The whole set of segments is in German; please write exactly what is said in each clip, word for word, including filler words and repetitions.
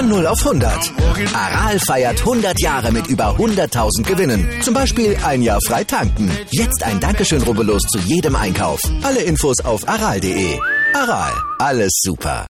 Von null auf hundert. Aral feiert hundert Jahre mit über hunderttausend Gewinnen. Zum Beispiel ein Jahr frei tanken. Jetzt ein Dankeschön, rubbellos zu jedem Einkauf. Alle Infos auf aral punkt de. Aral, alles super.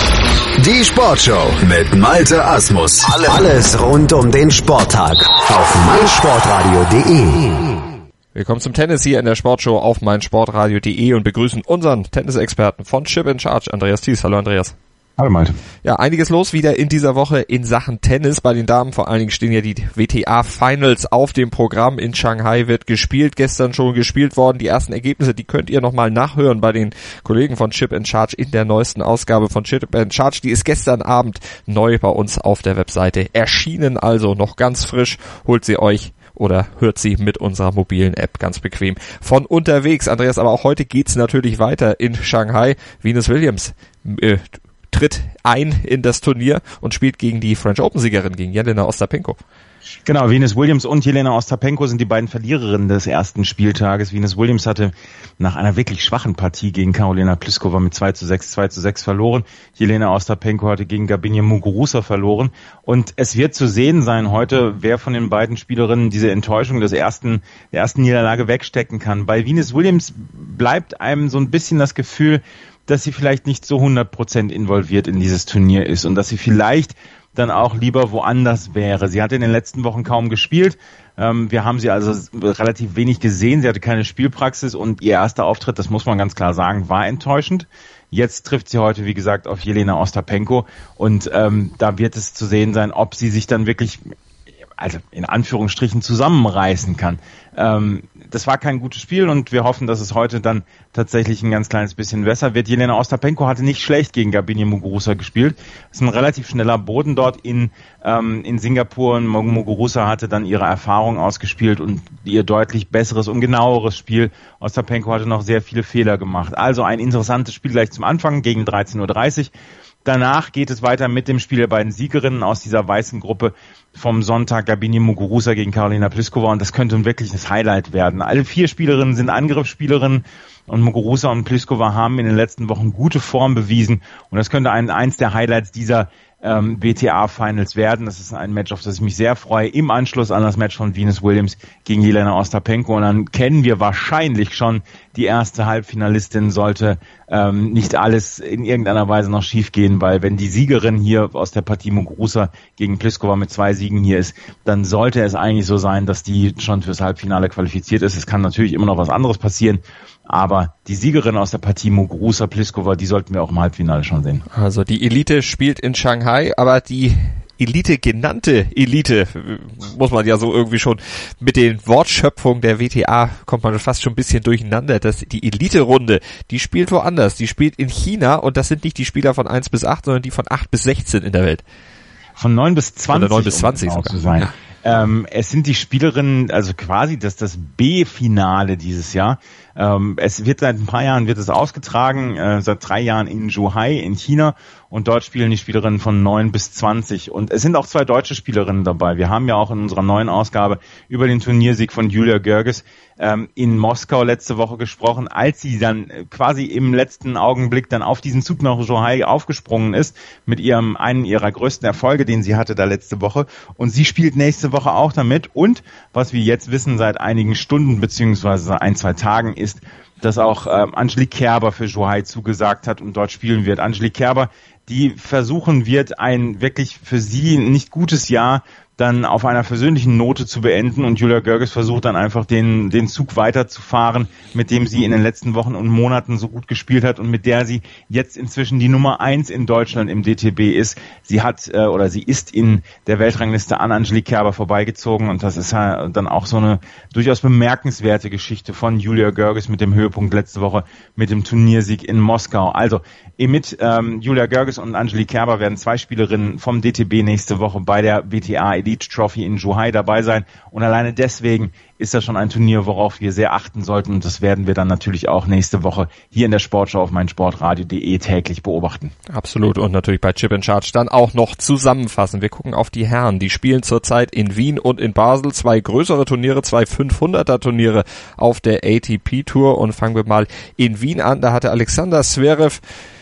Die Sportshow mit Malte Asmus. Alles rund um den Sporttag auf meinsportradio punkt de. Willkommen zum Tennis hier in der Sportshow auf meinsportradio punkt de und begrüßen unseren Tennisexperten von Chip in Charge, Andreas Thies. Hallo Andreas. Hallo Malte. Ja, einiges los wieder in dieser Woche in Sachen Tennis. Bei den Damen vor allen Dingen stehen ja die W T A Finals auf dem Programm. In Shanghai wird gespielt, gestern schon gespielt worden. Die ersten Ergebnisse, die könnt ihr nochmal nachhören bei den Kollegen von Chip in Charge in der neuesten Ausgabe von Chip in Charge. Die ist gestern Abend neu bei uns auf der Webseite erschienen, also noch ganz frisch. Holt sie euch oder hört sie mit unserer mobilen App ganz bequem von unterwegs. Andreas, aber auch heute geht's natürlich weiter in Shanghai. Venus Williams äh, tritt ein in das Turnier und spielt gegen die French Open-Siegerin, gegen Jelena Ostapenko. Genau, Venus Williams und Jelena Ostapenko sind die beiden Verliererinnen des ersten Spieltages. Venus Williams hatte nach einer wirklich schwachen Partie gegen Karolina Pliskova mit zwei zu sechs, zwei zu sechs verloren. Jelena Ostapenko hatte gegen Garbine Muguruza verloren. Und es wird zu sehen sein heute, wer von den beiden Spielerinnen diese Enttäuschung des ersten, der ersten Niederlage wegstecken kann. Bei Venus Williams bleibt einem so ein bisschen das Gefühl, dass sie vielleicht nicht so hundert Prozent involviert in dieses Turnier ist und dass sie vielleicht dann auch lieber woanders wäre. Sie hat in den letzten Wochen kaum gespielt. Ähm, wir haben sie also relativ wenig gesehen. Sie hatte keine Spielpraxis und ihr erster Auftritt, das muss man ganz klar sagen, war enttäuschend. Jetzt trifft sie heute, wie gesagt, auf Jelena Ostapenko und ähm, da wird es zu sehen sein, ob sie sich dann wirklich, also in Anführungsstrichen, zusammenreißen kann. Ähm, das war kein gutes Spiel und wir hoffen, dass es heute dann tatsächlich ein ganz kleines bisschen besser wird. Jelena Ostapenko hatte nicht schlecht gegen Garbine Muguruza gespielt. Es ist ein relativ schneller Boden dort in ähm, in Singapur und Muguruza hatte dann ihre Erfahrung ausgespielt und ihr deutlich besseres und genaueres Spiel. Ostapenko hatte noch sehr viele Fehler gemacht. Also ein interessantes Spiel gleich zum Anfang gegen dreizehn Uhr dreißig. Danach geht es weiter mit dem Spiel der beiden Siegerinnen aus dieser weißen Gruppe vom Sonntag, Garbine Muguruza gegen Karolina Pliskova, und das könnte ein wirkliches Highlight werden. Alle vier Spielerinnen sind Angriffsspielerinnen und Muguruza und Pliskova haben in den letzten Wochen gute Form bewiesen und das könnte ein, eins der Highlights dieser ähm, W T A Finals werden. Das ist ein Match, auf das ich mich sehr freue, im Anschluss an das Match von Venus Williams gegen Jelena Ostapenko, und dann kennen wir wahrscheinlich schon die erste Halbfinalistin, sollte ähm, nicht alles in irgendeiner Weise noch schief gehen, weil wenn die Siegerin hier aus der Partie Muguruza gegen Pliskova mit zwei Siegen hier ist, dann sollte es eigentlich so sein, dass die schon fürs Halbfinale qualifiziert ist. Es kann natürlich immer noch was anderes passieren, aber die Siegerin aus der Partie Muguruza Pliskova, die sollten wir auch im Halbfinale schon sehen. Also die Elite spielt in Shanghai, aber die Elite genannte Elite, muss man ja so irgendwie schon mit den Wortschöpfungen der W T A, kommt man fast schon ein bisschen durcheinander. Das, die Elite-Runde, die spielt woanders, die spielt in China und das sind nicht die Spieler von eins bis acht, sondern die von acht bis sechzehn in der Welt. Von neun bis zwanzig. Oder neun bis zwanzig um genau sogar. Zu sein. Ja. Ähm, es sind die Spielerinnen, also quasi das, das B-Finale dieses Jahr. Ähm, es wird seit ein paar Jahren wird es ausgetragen, äh, seit drei Jahren in Zhuhai in China, und dort spielen die Spielerinnen von neun bis zwanzig. Und es sind auch zwei deutsche Spielerinnen dabei. Wir haben ja auch in unserer neuen Ausgabe über den Turniersieg von Julia Görges ähm, in Moskau letzte Woche gesprochen, als sie dann quasi im letzten Augenblick dann auf diesen Zug nach Zhuhai aufgesprungen ist mit ihrem einen ihrer größten Erfolge, den sie hatte da letzte Woche. Und sie spielt nächste Woche auch damit. Und was wir jetzt wissen seit einigen Stunden beziehungsweise ein, zwei Tagen ist, dass auch ähm, Angelique Kerber für Zhuhai zugesagt hat und dort spielen wird. Angelique Kerber, die versuchen wird, ein wirklich für sie nicht gutes Jahr dann auf einer versöhnlichen Note zu beenden, und Julia Görges versucht dann einfach den den Zug weiterzufahren, mit dem sie in den letzten Wochen und Monaten so gut gespielt hat und mit der sie jetzt inzwischen die Nummer eins in Deutschland im D T B ist. Sie hat äh, oder sie ist in der Weltrangliste an Angelique Kerber vorbeigezogen, und das ist äh, dann auch so eine durchaus bemerkenswerte Geschichte von Julia Görges mit dem Höhepunkt letzte Woche mit dem Turniersieg in Moskau. Also mit ähm, Julia Görges und Angelique Kerber werden zwei Spielerinnen vom D T B nächste Woche bei der W T A Elite Trophy in Zhuhai dabei sein, und alleine deswegen ist das schon ein Turnier, worauf wir sehr achten sollten, und das werden wir dann natürlich auch nächste Woche hier in der Sportschau auf meinsportradio punkt de täglich beobachten. Absolut, und natürlich bei Chip in Charge dann auch noch zusammenfassen. Wir gucken auf die Herren, die spielen zurzeit in Wien und in Basel zwei größere Turniere, zwei fünfhunderter Turniere auf der A T P Tour, und fangen wir mal in Wien an. Da hatte Alexander Zverev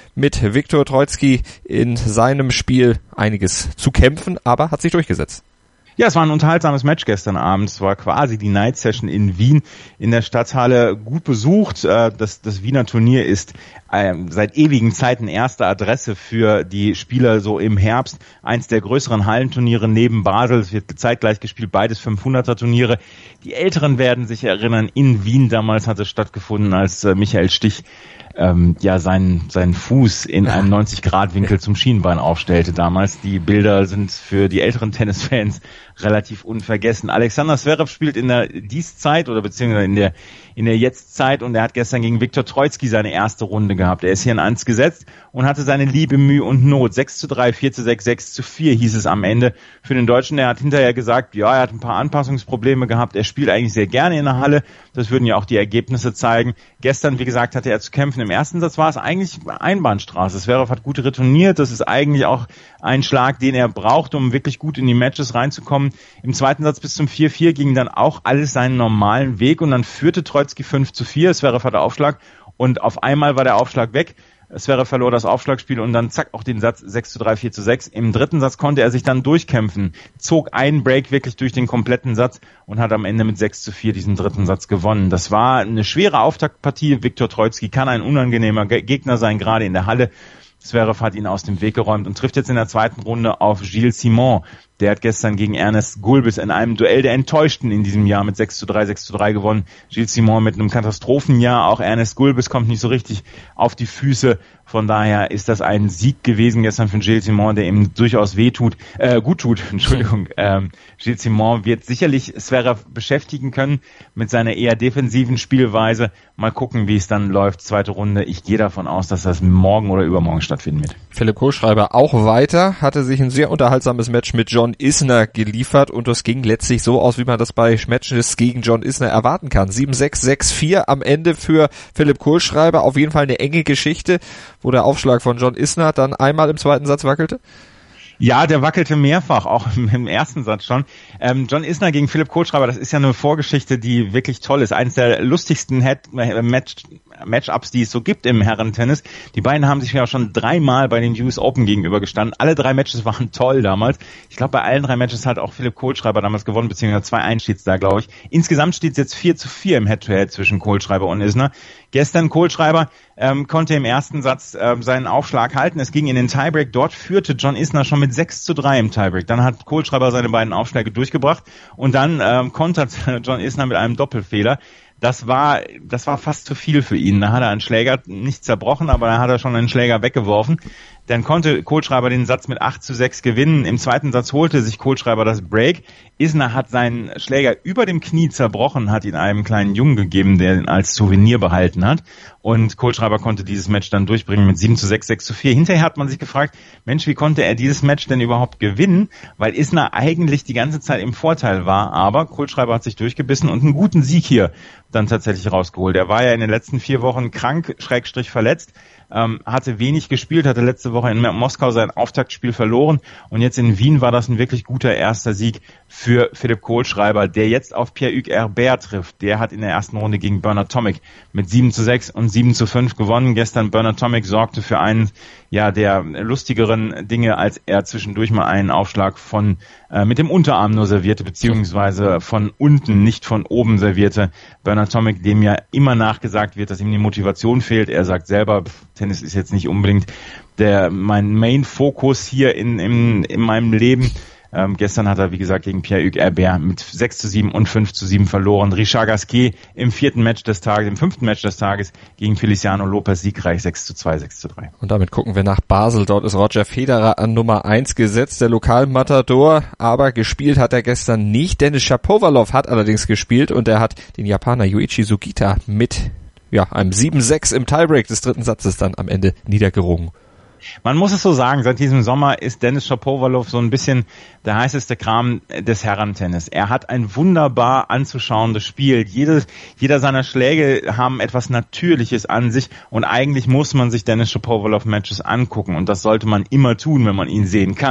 mit Viktor Troicki in seinem Spiel einiges zu kämpfen, aber hat sich durchgesetzt. Ja, es war ein unterhaltsames Match gestern Abend. Es war quasi die Night Session in Wien in der Stadthalle, gut besucht. Das, das Wiener Turnier ist seit ewigen Zeiten erste Adresse für die Spieler so im Herbst. Eins der größeren Hallenturniere neben Basel. Es wird zeitgleich gespielt, beides fünfhunderter Turniere. Die Älteren werden sich erinnern, in Wien damals hat es stattgefunden, als Michael Stich ähm, ja seinen, seinen Fuß in einem neunzig-Grad-Winkel zum Schienbein aufstellte damals. Die Bilder sind für die älteren Tennisfans relativ unvergessen. Alexander Zverev spielt in der Dies-Zeit oder beziehungsweise in der in der Jetzt-Zeit und er hat gestern gegen Viktor Troicki seine erste Runde gehabt. Er ist hier in eins gesetzt und hatte seine Liebe, Mühe und Not. sechs zu drei, vier zu sechs, sechs zu vier hieß es am Ende für den Deutschen. Er hat hinterher gesagt, ja, er hat ein paar Anpassungsprobleme gehabt. Er spielt eigentlich sehr gerne in der Halle. Das würden ja auch die Ergebnisse zeigen. Gestern, wie gesagt, hatte er zu kämpfen. Im ersten Satz war es eigentlich Einbahnstraße. Zverev hat gut retourniert. Das ist eigentlich auch ein Schlag, den er braucht, um wirklich gut in die Matches reinzukommen. Im zweiten Satz bis zum vier vier ging dann auch alles seinen normalen Weg und dann führte Troicki fünf zu vier. Zverev hatte Aufschlag und auf einmal war der Aufschlag weg. Zverev verlor das Aufschlagspiel und dann zack auch den Satz sechs zu drei, vier zu sechs. Im dritten Satz konnte er sich dann durchkämpfen, zog einen Break wirklich durch den kompletten Satz und hat am Ende mit sechs zu vier diesen dritten Satz gewonnen. Das war eine schwere Auftaktpartie. Viktor Troicki kann ein unangenehmer Gegner sein, gerade in der Halle. Zverev hat ihn aus dem Weg geräumt und trifft jetzt in der zweiten Runde auf Gilles Simon. Der hat gestern gegen Ernest Gulbis in einem Duell der Enttäuschten in diesem Jahr mit sechs zu drei, sechs zu drei gewonnen. Gilles Simon mit einem Katastrophenjahr. Auch Ernest Gulbis kommt nicht so richtig auf die Füße. Von daher ist das ein Sieg gewesen gestern für Gilles Simon, der ihm durchaus wehtut, äh, gut tut, Entschuldigung. Ähm, Gilles Simon wird sicherlich Zverev beschäftigen können mit seiner eher defensiven Spielweise. Mal gucken, wie es dann läuft. Zweite Runde. Ich gehe davon aus, dass das morgen oder übermorgen stattfinden wird. Philipp Kohlschreiber auch weiter, hatte sich ein sehr unterhaltsames Match mit John Isner geliefert und das ging letztlich so aus, wie man das bei Matches gegen John Isner erwarten kann. sieben sechs, sechs vier am Ende für Philipp Kohlschreiber. Auf jeden Fall eine enge Geschichte, wo der Aufschlag von John Isner dann einmal im zweiten Satz wackelte. Ja, der wackelte mehrfach, auch im ersten Satz schon. Ähm, John Isner gegen Philipp Kohlschreiber, das ist ja eine Vorgeschichte, die wirklich toll ist. Eines der lustigsten Head- Match- Matchups, die es so gibt im Herrentennis. Die beiden haben sich ja schon dreimal bei den U S Open gegenübergestanden. Alle drei Matches waren toll damals. Ich glaube, bei allen drei Matches hat auch Philipp Kohlschreiber damals gewonnen, beziehungsweise zwei eins steht's da, glaube ich. Insgesamt steht's jetzt vier zu vier im Head-to-Head zwischen Kohlschreiber und Isner. Gestern Kohlschreiber ähm, konnte im ersten Satz ähm, seinen Aufschlag halten. Es ging in den Tiebreak. Dort führte John Isner schon mit sechs zu drei im Tiebreak. Dann hat Kohlschreiber seine beiden Aufschläge durchgebracht und dann ähm, kontert John Isner mit einem Doppelfehler. Das war, das war fast zu viel für ihn. Da hat er einen Schläger nicht zerbrochen, aber da hat er schon einen Schläger weggeworfen. Dann konnte Kohlschreiber den Satz mit acht zu sechs gewinnen. Im zweiten Satz holte sich Kohlschreiber das Break. Isner hat seinen Schläger über dem Knie zerbrochen, hat ihn einem kleinen Jungen gegeben, der ihn als Souvenir behalten hat. Und Kohlschreiber konnte dieses Match dann durchbringen mit sieben zu sechs, sechs zu vier. Hinterher hat man sich gefragt, Mensch, wie konnte er dieses Match denn überhaupt gewinnen? Weil Isner eigentlich die ganze Zeit im Vorteil war. Aber Kohlschreiber hat sich durchgebissen und einen guten Sieg hier dann tatsächlich rausgeholt. Er war ja in den letzten vier Wochen krank, Schrägstrich verletzt. Ähm, hatte wenig gespielt, hatte letzte Woche in Moskau sein Auftaktspiel verloren und jetzt in Wien war das ein wirklich guter erster Sieg für Philipp Kohlschreiber, der jetzt auf Pierre-Hugues Herbert trifft. Der hat in der ersten Runde gegen Bernard Tomic mit sieben zu sechs und sieben zu fünf gewonnen. Gestern Bernard Tomic sorgte für einen ja der lustigeren Dinge, als er zwischendurch mal einen Aufschlag von äh, mit dem Unterarm nur servierte, beziehungsweise von unten, nicht von oben servierte. Bernard Tomic, dem ja immer nachgesagt wird, dass ihm die Motivation fehlt. Er sagt selber, pff, Tennis ist jetzt nicht unbedingt der mein Main-Fokus hier in, in, in meinem Leben. Ähm, gestern hat er, wie gesagt, gegen Pierre-Hugues Herbert mit sechs zu sieben und fünf zu sieben verloren. Richard Gasquet im vierten Match des Tages, im fünften Match des Tages gegen Feliciano Lopez siegreich sechs zu zwei, sechs zu drei. Und damit gucken wir nach Basel. Dort ist Roger Federer an Nummer eins gesetzt, der Lokalmatador. Aber gespielt hat er gestern nicht. Denis Shapovalov hat allerdings gespielt und er hat den Japaner Yuichi Sugita mit ja einem sieben sechs im Tiebreak des dritten Satzes dann am Ende niedergerungen. Man muss es so sagen, seit diesem Sommer ist Denis Shapovalov so ein bisschen der heißeste Kram des Herrentennis. Er hat ein wunderbar anzuschauendes Spiel. Jede, jeder seiner Schläge haben etwas Natürliches an sich und eigentlich muss man sich Denis Shapovalov Matches angucken und das sollte man immer tun, wenn man ihn sehen kann.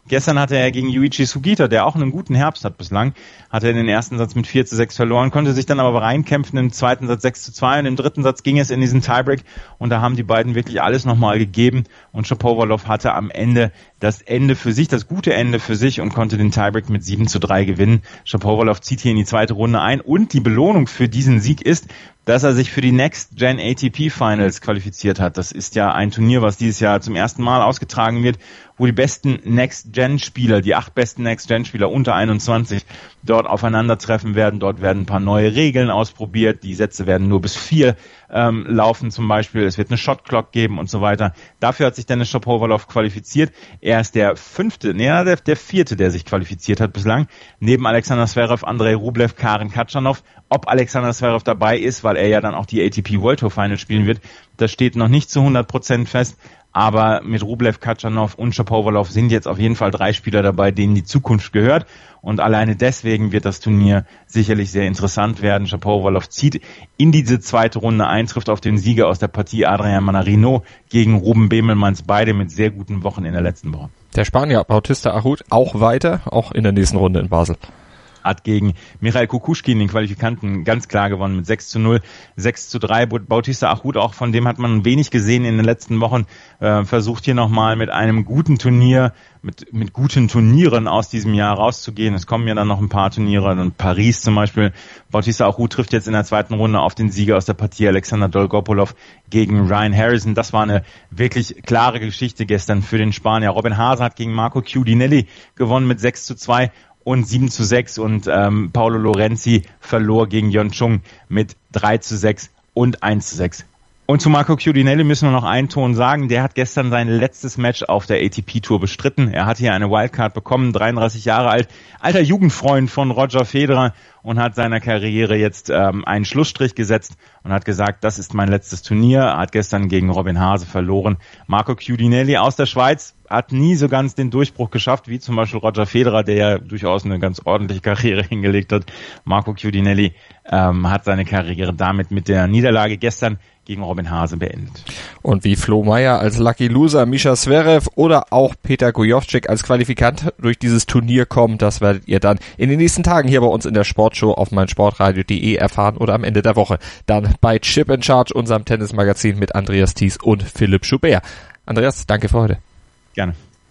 Gestern hatte er gegen Yuichi Sugita, der auch einen guten Herbst hat bislang, hatte er den ersten Satz mit vier zu sechs verloren, konnte sich dann aber reinkämpfen, im zweiten Satz sechs zu zwei und im dritten Satz ging es in diesen Tiebreak und da haben die beiden wirklich alles nochmal gegeben und Shapovalov hatte am Ende das Ende für sich, das gute Ende für sich und konnte den Tiebreak mit sieben zu drei gewinnen. Shapovalov zieht hier in die zweite Runde ein und die Belohnung für diesen Sieg ist, dass er sich für die Next Gen A T P Finals qualifiziert hat. Das ist ja ein Turnier, was dieses Jahr zum ersten Mal ausgetragen wird, wo die besten Next Gen Spieler, die acht besten Next Gen Spieler unter einundzwanzig dort aufeinandertreffen werden. Dort werden ein paar neue Regeln ausprobiert. Die Sätze werden nur bis vier ähm, laufen zum Beispiel. Es wird eine Shot Clock geben und so weiter. Dafür hat sich Denis Shapovalov qualifiziert. Er ist der fünfte, nee, der, der vierte, der sich qualifiziert hat bislang. Neben Alexander Zverev, Andrei Rublev, Karen Khachanov. Ob Alexander Zverev dabei ist, weil er ja dann auch die A T P World Tour Finals spielen wird, das steht noch nicht zu hundert Prozent fest. Aber mit Rublev, Khachanov und Shapovalov sind jetzt auf jeden Fall drei Spieler dabei, denen die Zukunft gehört. Und alleine deswegen wird das Turnier sicherlich sehr interessant werden. Shapovalov zieht in diese zweite Runde ein, trifft auf den Sieger aus der Partie Adrian Manarino gegen Ruben Bemelmans, beide mit sehr guten Wochen in der letzten Woche. Der Spanier Bautista Agut auch weiter, auch in der nächsten Runde in Basel. Hat gegen Michail Kukushkin, den Qualifikanten, ganz klar gewonnen mit sechs zu null, sechs zu drei. Bautista Agut, auch von dem hat man wenig gesehen in den letzten Wochen, äh, versucht hier nochmal mit einem guten Turnier, mit mit guten Turnieren aus diesem Jahr rauszugehen. Es kommen ja dann noch ein paar Turniere, dann Paris zum Beispiel. Bautista Agut trifft jetzt in der zweiten Runde auf den Sieger aus der Partie Alexander Dolgopolov gegen Ryan Harrison. Das war eine wirklich klare Geschichte gestern für den Spanier. Robin Haase hat gegen Marco Chiudinelli gewonnen mit sechs zu zwei. Und sieben zu sechs und ähm, Paolo Lorenzi verlor gegen Yeon Chung mit drei zu sechs und eins zu sechs. Und zu Marco Chiudinelli müssen wir noch einen Ton sagen. Der hat gestern sein letztes Match auf der A T P Tour bestritten. Er hat hier eine Wildcard bekommen, dreiunddreißig Jahre alt, alter Jugendfreund von Roger Federer und hat seiner Karriere jetzt ähm, einen Schlussstrich gesetzt und hat gesagt, das ist mein letztes Turnier. Er hat gestern gegen Robin Haase verloren. Marco Chiudinelli aus der Schweiz hat nie so ganz den Durchbruch geschafft, wie zum Beispiel Roger Federer, der ja durchaus eine ganz ordentliche Karriere hingelegt hat. Marco Chiudinelli ähm, hat seine Karriere damit mit der Niederlage gestern gegen Robin Haase beendet. Und wie Flo Meyer als Lucky Loser, Mischa Zverev oder auch Peter Gojowczyk als Qualifikant durch dieses Turnier kommen, das werdet ihr dann in den nächsten Tagen hier bei uns in der Sportshow auf meinsportradio punkt de erfahren oder am Ende der Woche dann bei Chip in Charge, unserem Tennismagazin mit Andreas Thies und Philipp Schubert. Andreas, danke für heute. Gerne.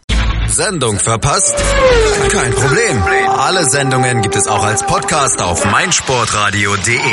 Sendung verpasst? Kein Problem. Alle Sendungen gibt es auch als Podcast auf meinsportradio punkt de.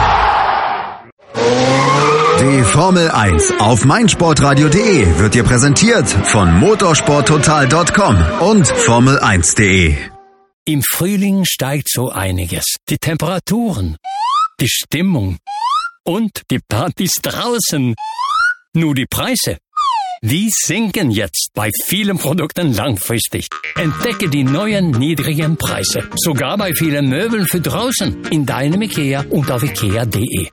Die Formel eins auf meinsportradio punkt de wird dir präsentiert von motorsporttotal punkt com und formel eins punkt de. Im Frühling steigt so einiges. Die Temperaturen, die Stimmung und die Partys draußen. Nur die Preise, die sinken jetzt bei vielen Produkten langfristig. Entdecke die neuen niedrigen Preise, sogar bei vielen Möbeln für draußen in deinem IKEA und auf ikea punkt de.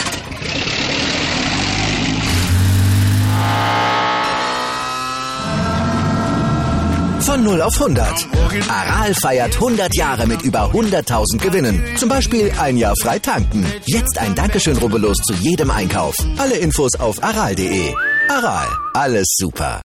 Von null auf hundert. Aral feiert hundert Jahre mit über hunderttausend Gewinnen. Zum Beispiel ein Jahr frei tanken. Jetzt ein Dankeschön, rubbellos zu jedem Einkauf. Alle Infos auf aral punkt de. Aral, alles super.